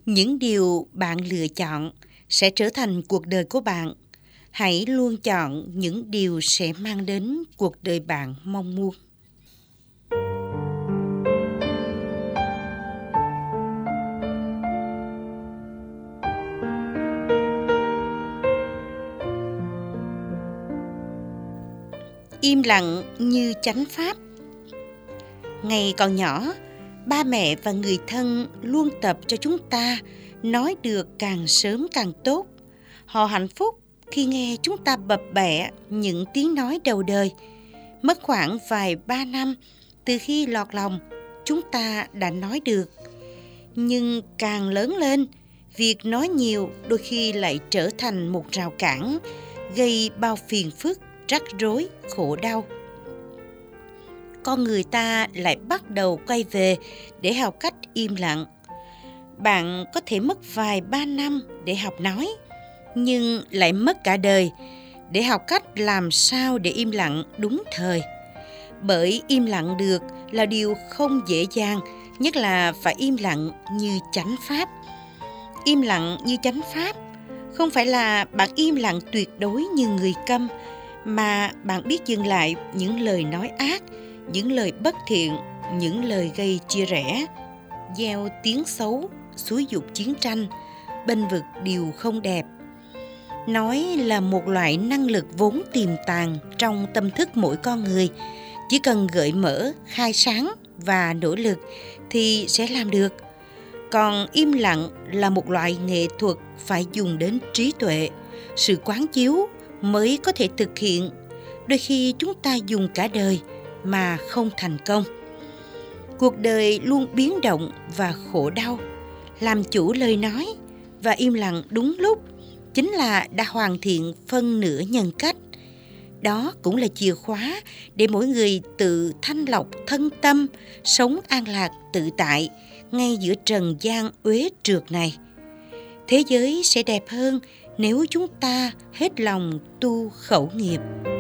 Những điều bạn lựa chọn sẽ trở thành cuộc đời của bạn. Hãy luôn chọn những điều sẽ mang đến cuộc đời bạn mong muốn. Im lặng như chánh pháp. Ngày còn nhỏ, ba mẹ và người thân luôn tập cho chúng ta nói được càng sớm càng tốt. Họ hạnh phúc khi nghe chúng ta bập bẹ những tiếng nói đầu đời. Mất khoảng vài 3 năm từ khi lọt lòng, chúng ta đã nói được. Nhưng càng lớn lên, việc nói nhiều đôi khi lại trở thành một rào cản, gây bao phiền phức, rắc rối, khổ đau. Con người ta lại bắt đầu quay về để học cách im lặng. Bạn có thể mất vài 3 năm để học nói, nhưng lại mất cả đời để học cách làm sao để im lặng đúng thời. Bởi im lặng được là điều không dễ dàng, nhất là phải im lặng như chánh pháp. Im lặng như chánh pháp không phải là bạn im lặng tuyệt đối như người câm, mà bạn biết dừng lại những lời nói ác, những lời bất thiện, những lời gây chia rẽ, gieo tiếng xấu, xúi giục chiến tranh, bênh vực điều không đẹp. Nói là một loại năng lực vốn tiềm tàng trong tâm thức mỗi con người. Chỉ cần gợi mở, khai sáng và nỗ lực thì sẽ làm được. Còn im lặng là một loại nghệ thuật phải dùng đến trí tuệ, sự quán chiếu mới có thể thực hiện. Đôi khi chúng ta dùng cả đời mà không thành công. Cuộc đời luôn biến động và khổ đau. Làm chủ lời nói và im lặng đúng lúc chính là đã hoàn thiện phân nửa nhân cách. Đó cũng là chìa khóa để mỗi người tự thanh lọc thân tâm, sống an lạc tự tại ngay giữa trần gian uế trượt này. Thế giới sẽ đẹp hơn nếu chúng ta hết lòng tu khẩu nghiệp.